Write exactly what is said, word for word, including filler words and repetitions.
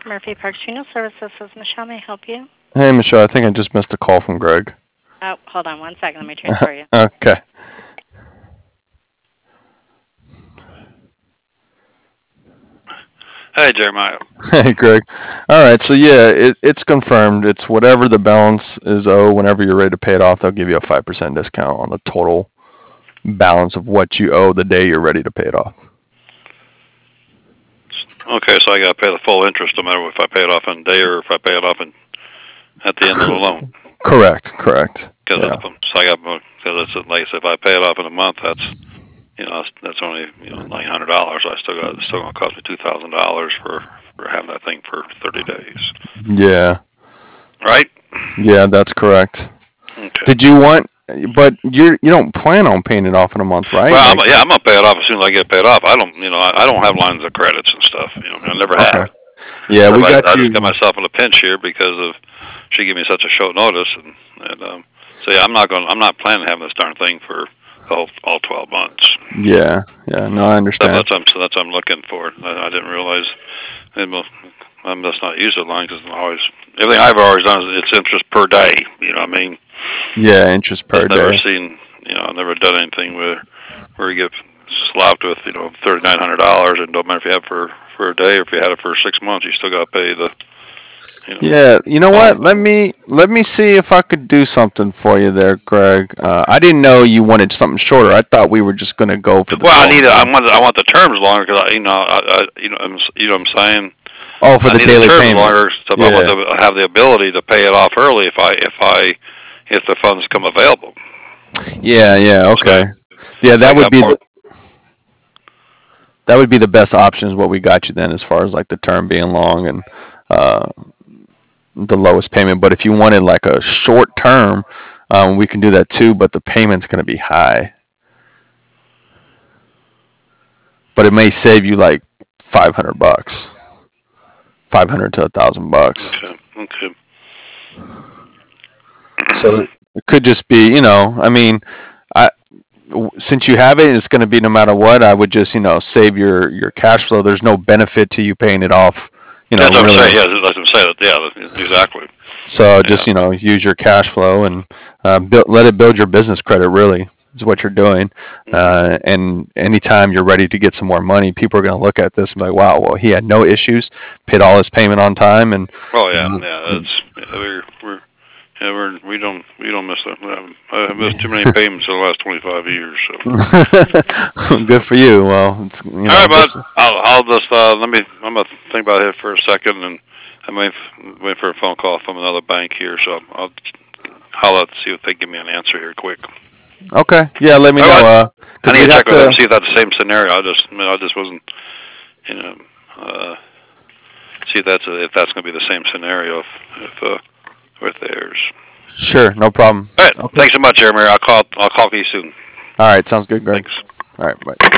Murphy Parks Funeral Services. This is Michelle. May I help you? Hey, Michelle, I think I just missed a call from Greg. Oh, hold on one second. Let me transfer you. Okay. Hey, Jeremiah. Hey, Greg. All right, so yeah, it, it's confirmed. It's whatever the balance is owed. Whenever you're ready to pay it off, they'll give you a five percent discount on the total balance of what you owe the day you're ready to pay it off. Okay, so I got to pay the full interest no matter if I pay it off in a day or if I pay it off in, at the end of the loan. Correct, correct. Cause Yeah. of, so I got because it's like I said, if I pay it off in a month, that's you know that's, that's only you know nine hundred dollars. I still got it's still gonna cost me two thousand dollars for for having that thing for thirty days. Yeah. Right. Yeah, that's correct. Okay. Did you want? But you you don't plan on paying it off in a month, right? Well, Like, I'm, yeah, I'm gonna pay it off as soon as I get paid off. I don't, you know, I, I don't have lines of credits and stuff. You know, I never okay. have. Yeah, So we I, got I you. just got myself in a pinch here because of she gave me such a short notice, and, and um, so yeah, I'm not going. I'm not planning to have this darn thing for all all twelve months. Yeah, yeah. No, I So understand. that's I'm so that's what I'm looking for. I, I didn't realize. And well, I'm just not used to the line because always everything I've always done is it's interest per day. You know what I mean? Yeah, interest per I've never day. seen. You know, I've never done anything where where you get slapped with you know thirty nine hundred dollars, and don't matter if you have it for for a day or if you had it for six months, you still got to pay the. You know, Yeah, you know what? um, Let me let me see if I could do something for you there, Greg. Uh, I didn't know you wanted something shorter. I thought we were just gonna go for the well, I twelve need. A, I months. want. I want the terms longer because you know. I, I, you know. I'm, you know. What I'm saying. Oh, for I the need the daily terms payment. longer, so I want Yeah, to have the ability to pay it off early if I if I if the funds come available. yeah, yeah. So, Okay. Yeah, so I that would got be more. the that would be the best option. Is what we got you then, as far as like the term being long and uh, the lowest payment. But if you wanted like a short term, um, we can do that too. But the payment's gonna be high. But it may save you like five hundred bucks, five hundred to a thousand bucks. Okay. Okay. So it could just be, you know, I mean, I since you have it, it's going to be no matter what. I would just, you know, save your your cash flow. There's no benefit to you paying it off, you know, That's what I'm saying. really. Yeah, that's what I'm saying. Yeah, exactly. So Yeah. just, you know, use your cash flow and uh, build, let it build your business credit. Really, is what you're doing. Hmm. Uh, and anytime you're ready to get some more money, people are going to look at this and be like, "Wow, well, he had no issues, paid all his payment on time, and Oh you yeah, know, yeah. That's yeah, we're we're yeah we're we don't we don't miss that. I've missed too many payments in the last twenty-five years. So. good for you. Well, it's, you All know, right, bud. just I'll I'll just uh, let me. I'm gonna think about it for a second, and I'm waiting wait for a phone call from another bank here. So I'll holler to see if they give me an answer here quick. okay. Yeah, let me All know. right. Uh, I because need we'd to have check with them to. see if that's the same scenario. I just I, mean, I just wasn't you know uh, see if that's a, if that's gonna be the same scenario if if uh, with theirs. Sure, no problem. All right. Okay. Thanks so much, Jeremy. I'll call I'll call you soon. All right, sounds good, Greg. Thanks. All right, bye.